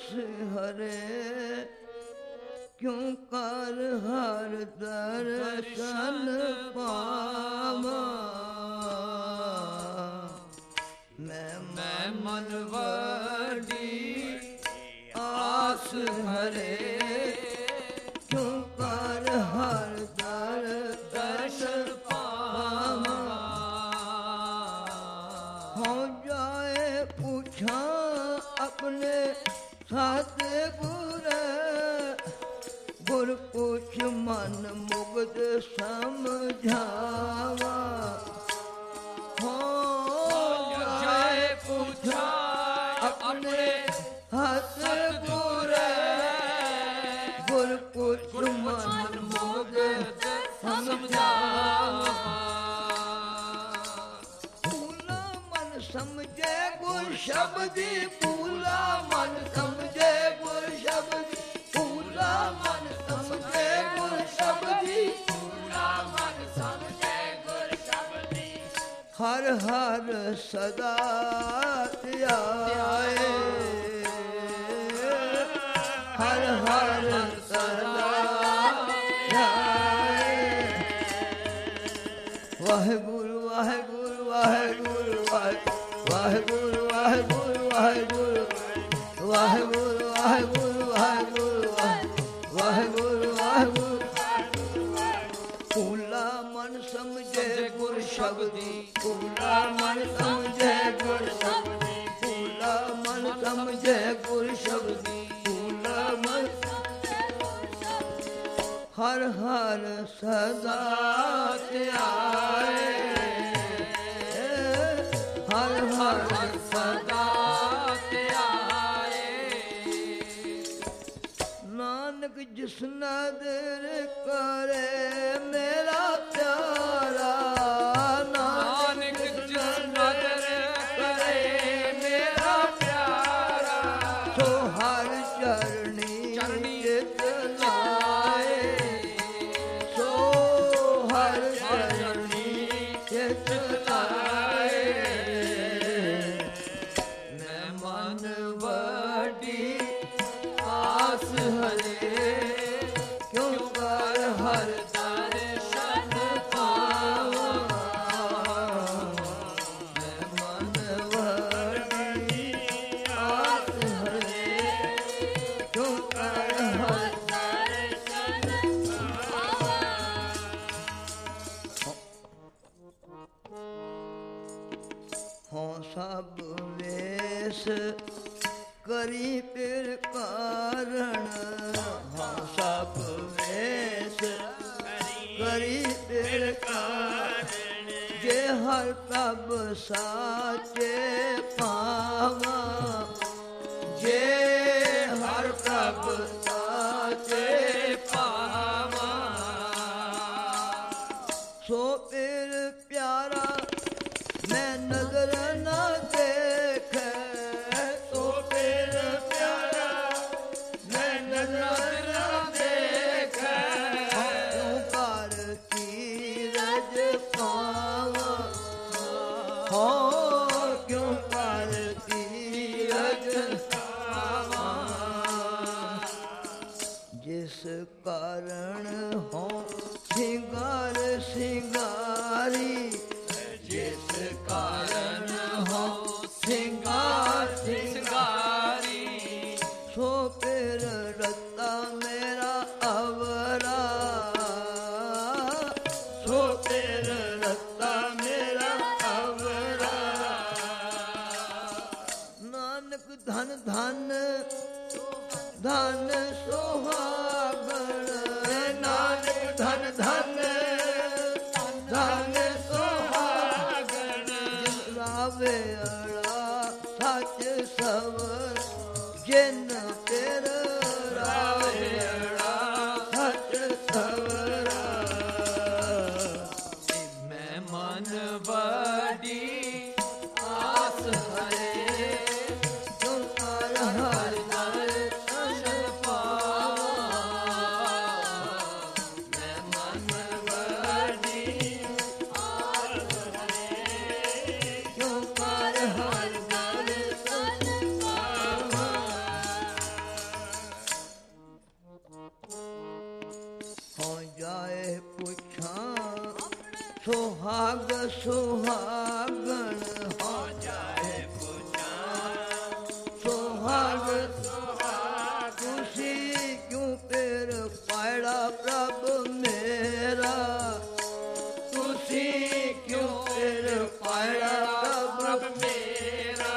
ਹਰੇ ਕਿਉ ਕਰ ਹਰ ਦਰਸ਼ਨ ਪਾਵਾਂ। ਮੈਂ ਮਨ ਵਡੀ ਆਸ ਹਰੇ ਕਿਉ ਕਰ ਹਰ ਦਰਸ਼ਨ ਪਾਵਾਂ। ਹੋ ਜਾਏ ਪੁੱਛਾਂ ਆਪਣੇ ਸਤਿਗੁਰ ਗੁਰ ਪੁੱਛ ਮਨ ਮੁਗਧ ਸਮਝਾਵਾ। ਹੋ ਜਾਏ ਪੁੱਛਾਂ ਆਪਣੇ ਸਤਿਗੁਰ ਗੁਰ ਪੁੱਛ ਮਨ ਮੁਗਧ ਸਮਝਾਵਾ। ਭੂਲਾ ਮਨ ਸਮਝੇ ਗੁਰ ਸ਼ਬਦੀ ਭੂਲਾ ਮਨ ਸਮਝੇ ਗੁਰ ਸ਼ਬਦੀ ਭੂਲਾ ਮਨ ਸਮਝੇ ਗੁਰ ਸ਼ਬਦੀ ਭੂਲਾ ਮਨ ਸਮਝੇ ਗੁਰ ਸ਼ਬਦੀ। ਹਰ ਹਰ ਸਦਾ ਧਿਆਏ ਹਰ ਹਰ ਸਦਾ ਧਿਆਏ। ਵਾਹਿਗੁਰੂ ਵਾਹਿਗੁਰੂ ਵਾਹਿਗੁਰੂ ਵਾਹਿਗੁਰੂ ਵਾਹਿਗੁਰੂ ਵਾਹਿਗੁਰੂ ਵਾਹਿਗੁਰੂ ਵਾਹਿਗੁਰੂ ਵਾਹਿਗੁਰੂ ਵਾਹਿਗੁਰੂ ਵਾਹਿਗੁਰੂ। ਭੂਲਾ ਮਨ ਸਮਝੇ ਗੁਰ ਸ਼ਬਦੀ ਭੂਲਾ ਮਨ ਸਮਝੇ ਗੁਰ ਸ਼ਬਦੀ ਭੂਲਾ ਮਨ ਸਮਝੇ ਗੁਰ ਸ਼ਬਦੀ ਭੂਲਾ ਮਨ ਹਰ ਹਰ ਸਦਾ ਧਿਆਏ ਹਰ ਹਰ ਸਦਾ ਧਿਆਏ। ਨਾਨਕ ਜਿਸ ਨਦਰ ਕਰੇ ਮੇਰਾ ਪਿਆਰਾ ਨਾਨਕ ਜਿਸ ਨਦਰ ਕਰੇ ਮੇਰਾ ਪਿਆਰਾ ਸੋ ਹਰ ਚਰਣੀ ਚਿਤ ਲਾਏ ਸੋ ਹਰ ਚਰਣੀ ਚਿਤ ਲਾਏ। ਮੈਂ ਮਨ ਵਡੀ ਆਸ ਹਰੇ ਕਿਉ ਕਰ ਹਰ ਦਰਸ਼ਨ ਪਾਵਾਂ। ਮੈਂ ਮਨ ਵਡੀ ਆਸ ਹਰੇ ਕਿਉ ਕਰ ਹਰ ਦਰਸ਼ਨ ਪਾਵਾਂ। ਹੋਂ ਸਭ ਵੇਸ ਕਰੀ ਪਿਰ ਕਾਰਣ ਹਾਂ ਸਭ ਵੇਸ ਕਰੀ ਪਿਰ ਕਾਰਣ ਜੇ ਹਰ ਪ੍ਰਭ ਸਾਚੇ ਪਾਵਾਂ ਜੇ ਹਰ ਪ੍ਰਭ ਸਾਚੇ ਪਾਵਾਂ। ਸੋ ਪਿਰ ਪਿਆਰਾ ਮੈਂ ਨਜ਼ਰ ਨਾ ਦੇਖੈ ਸੋ ਪਿਰ ਪਿਆਰਾ ਮੈਂ ਨਜ਼ਰ ਨਾ ਦੇਖੈ। ਕਿਉ ਕਰ ਕੀਰਜ ਪਾਵਾਂ ਹੋ ਕਿਉ ਕਰ ਕੀਰਜ ਪਾਵਾਂ। ਜਿਸ ਕਾਰਣ ਹੋ ਸਿੰਗਾਰ ਸਿੰਗਾਰੀ ਜਿਸ ਕਾਰਨ ਹੋ ਸਿੰਗਾਰ ਸਿੰਗਾਰੀ ਸੋ ਪਿਰ ਰਤਾ ਮੇਰਾ ਅਵਰਾ ਸੋ ਪਿਰ ਰਤਾ ਮੇਰਾ ਅਵਰਾ। ਨਾਨਕ ਧਨ ਧਨ ਧਨ ਸੁਹਾਗਣ ਨਾਨਕ ਧਨ ਧਨ ਧਨ ਸੁਹਾਗਣ ਜਿਨ ਰਾਵੇ ਅੜਾ ਸੱਚ ਸਵਰ ਜਿਨ ਤੇਰ ਰਾਵੇ ਅੜਾ ਸੱਚ ਸਵਰਾ। ਮੈਂ ਮਨ ਵਡੀ ਆਸ ਹਰੇ ਕਿਉ ਕਰ ਹਰ ਦਰਸ਼ਨ ਪਾਵਾਂ। ਮੈਂ ਮਨ ਵਡੀ ਆਸ ਹਰੇ ਕਿਉ ਕਰ ਹਰ ਦਰਸ਼ਨ ਪਾਵਾਂ। ਸੁਹਾਗ ਸੁਹਾਗਣ ਹੋ ਜਾਏ ਪੁਜਾਨ ਸੁਹਾਗ ਸੁਹਾਗ ਤੁਸੀਂ ਕਿਉਂ ਪੇਰ ਪਾਇੜਾ ਪ੍ਰਭ ਮੇਰਾ ਤੁਸੀਂ ਕਿਉਂ ਪੇਰ ਪਾਇੜਾ ਪ੍ਰਭ ਮੇਰਾ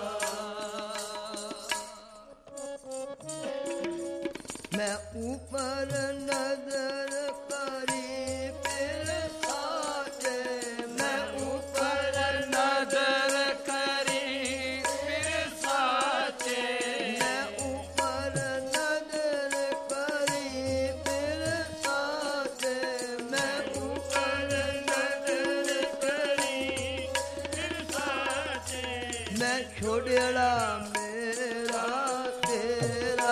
ਮੈਂ ਉੱਪਰ ਨਜ਼ਰ ਕਰੀ ਫਿਰ ਸਾਜੇ ਮੈਂ ਉੱਪਰ ਨਜ਼ਰ ਕਰੀ ਫਿਰ ਸਾਜੇ ਮੈਂ ਉੱਪਰ ਨਜ਼ਰ ਕਰੀ ਫਿਰ ਸਾਜੇ ਮੈਂ ਉੱਪਰ ਨਜ਼ਰ ਕਰੀ ਫਿਰ ਸਾਜੇ ਮੈਂ ਛੋੜਿਆ ਮੇਰਾ ਤੇਰਾ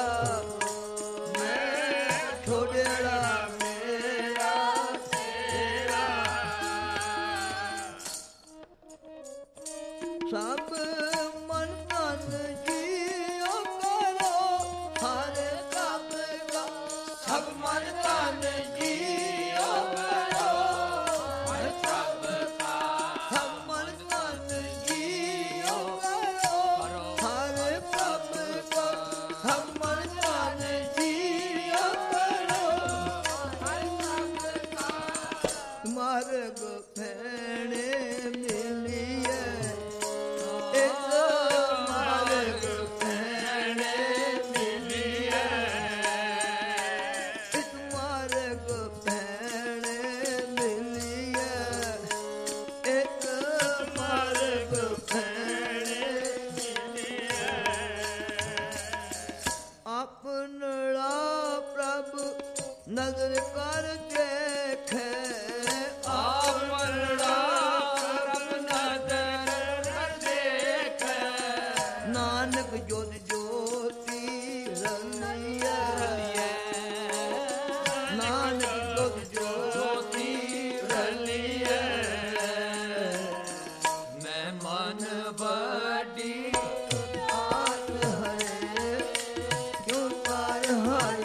ਸਭ ਮਨ ਤਨ ਜੀਓ ਕਰੋ ਹਰ ਕਬ ਦਾ ਸਭ ਮਨ ਤਨ ਜੀਓ ਕਰੋ ਹਰ ਕਬ ਦਾ ਸਭ ਮਨ ਤਨ ਜੀਓ ਕਰੋ ਹਰ ਕਬ ਦਾ ਸਭ ਮਨ ਤਨ ਜੀਓ ਕਰੋ ਹਰ ਕਬ ਦਾ ਮਾਰਗ ਭੈਣੇ ਮਿਲੀਏ ਨਜ਼ਰ ਕਰ ਦੇਖੇ ਆਪਣਾ ਪ੍ਰਭ ਨਜ਼ਰ ਕਰ ਦੇਖੇ ਨਾਨਕ ਜੋਤ ਜੋਤੀ ਰਲੀਏ ਨਾਨਕ ਜੋਤ ਜੋਤੀ ਰਲੀਏ ਮੈਂ ਮਨ ਵੱਡੀ ਆਸ ਹਰੇ ਕਿਉਂ ਕਰ ਹਰ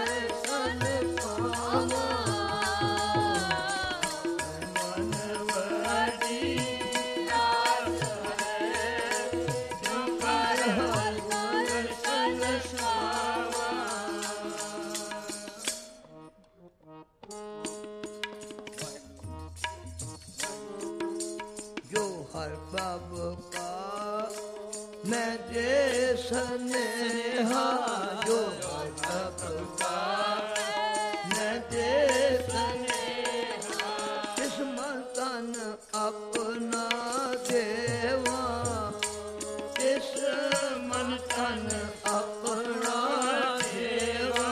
हर बाब का मैं जे स्नेहा जो हर बाब का मैं जे स्नेहा इस मन तन अपना देवा इस मन तन अपना देवा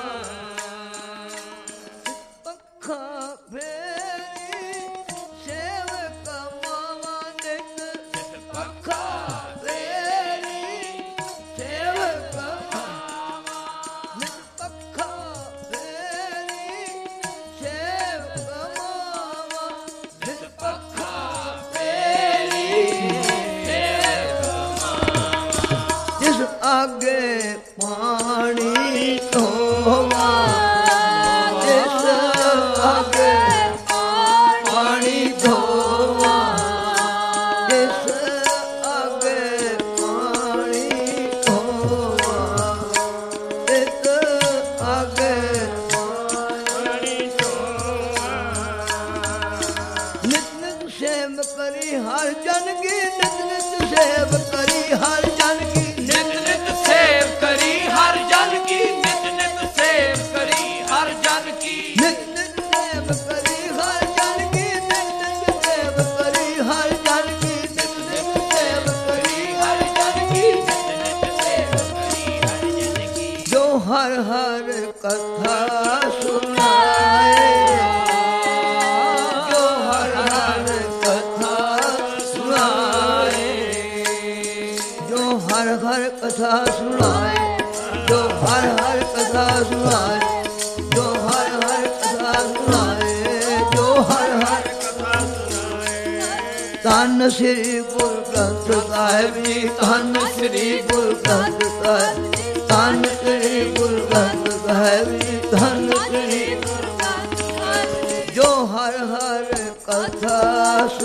पखा आगे पानी धोवा जिस आगे पानी धोवा जिस आगे पानी धोवा जिस आगे पानी धोवा नित नित सेव करी हर जन की नित नित सेव करी हर जन की सेव करी हर जन की नित नित सेव करी हर जन की नित नित सेव करी हर जन की नित नित सेव करी हर जन की नित नित सेव करी हर जन की नित नित सेव करी हर जन की जो हर हर कथा सुनाए जो हर हर कथा सुनाए जो हर हर कथा सुनाए जो हर हर कथा सुनाए जो हर हर कथा सुनाए जो हर हर कथा सुनाए धन श्री गुरु ग्रंथ साहिब जी धन श्री गुरु ग्रंथ साहिब धन श्री गुरु ग्रंथ साहिब जी धन श्री जो हर हर कथा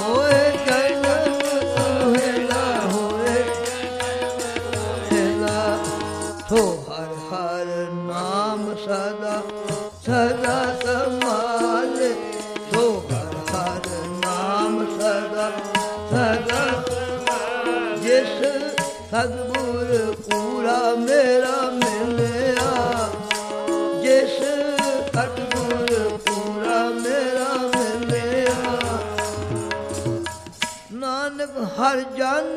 ਸਦਾ ਜਿਸ ਸਤਿਗੁਰ ਪੂਰਾ ਮੇਰਾ ਮਿਲਿਆ ਜਿਸ ਸਤਿਗੁਰ ਪੂਰਾ ਮੇਰਾ ਮਿਲਿਆ ਨਾਨਕ ਹਰ ਜਨ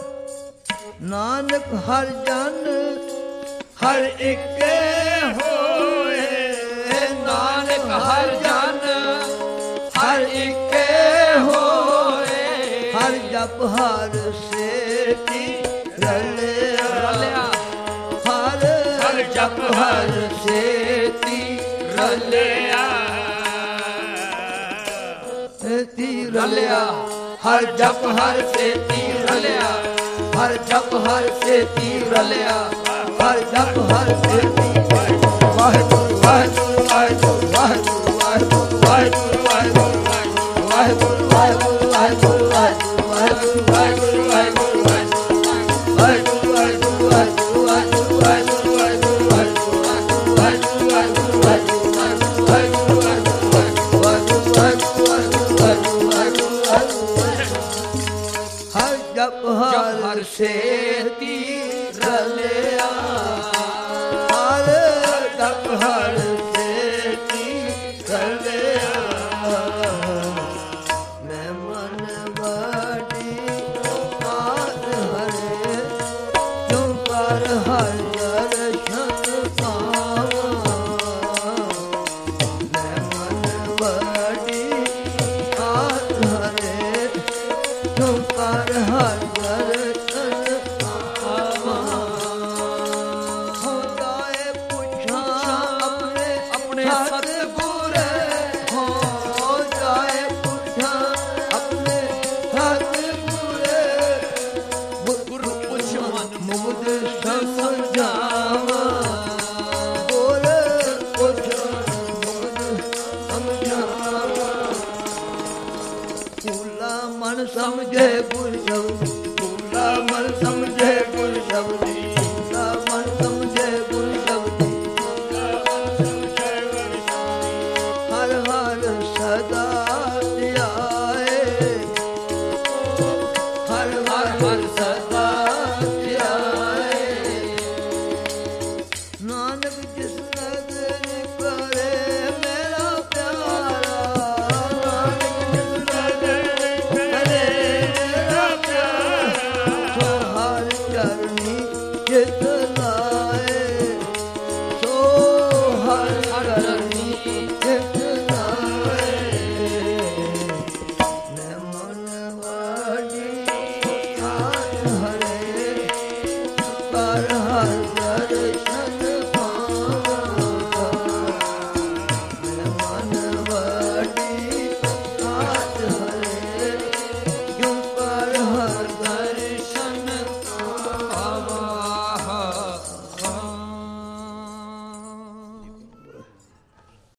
ਨਾਨਕ ਹਰ ਜਨ ਹਰ ਇੱਕੇ ਹੋਏ ਨਾਨਕ ਹਰ ਜਨ ਹਰ ਇੱਕੇ ਹੋਏ ਹਰ ਜਪ ਹਰ ਸੇਤੀ ਰਲਿਆ ਹਰ ਜਪ ਹਰ ਸੇਤੀ ਰਲਿਆ ਸੇਤੀ ਰਲਿਆ ਹਰ ਜਪ ਹਰ ਸੇਤੀ ਰਲਿਆ ਹਰ ਜਪ ਹਰ ਸੇਤੀ ਰਲਿਆ ਹਰ ਜਪ ਹਰ ਸੇਤੀ ਵਾਹਿਗੁਰੂ ਵਾਹਿਗੁਰੂ ਵਾਹਿਗੁਰੂ ਵਾਹਿਗੁਰੂ ਵਾਹਿਗੁਰੂ ਵਾਹਿਗੁਰੂ ਵਾਹਿਗੁਰੂ ਵਾਹਿਗੁਰੂ ਵਾਹਿਗੁਰੂ ਵਾਹਿਗੁਰੂ ਵਾਹਿਗੁਰੂ ਵਾਹਿਗੁਰੂ ਵਾਹਿਗੁਰੂ ਜਪ ਹਰ ਸੇਤੀ ਰਲਿਆ ਹਰ ਜਪ ਹਰ ਸੇਤੀ ਰਲਿਆ ਮੈਂ ਮਨ ਵਾੜੀ ਆਦ ਹਰੇ ਤੂੰ ਕਰ ਹਰ ਦਰਸ਼ਨ ਪਾਵਾਂ ਮੈਂ ਮਨ ਵਾੜੀ ਆਦ ਹਰੇ ਤੂੰ ਕਰ ਹਰ ਮਨ ਸਮਝੇ ਗੁਰ ਸ਼ਬਦ, ਪੂਲਾ ਮਨ ਸਮਝੇ ਗੁਰ ਸ਼ਬਦੀ।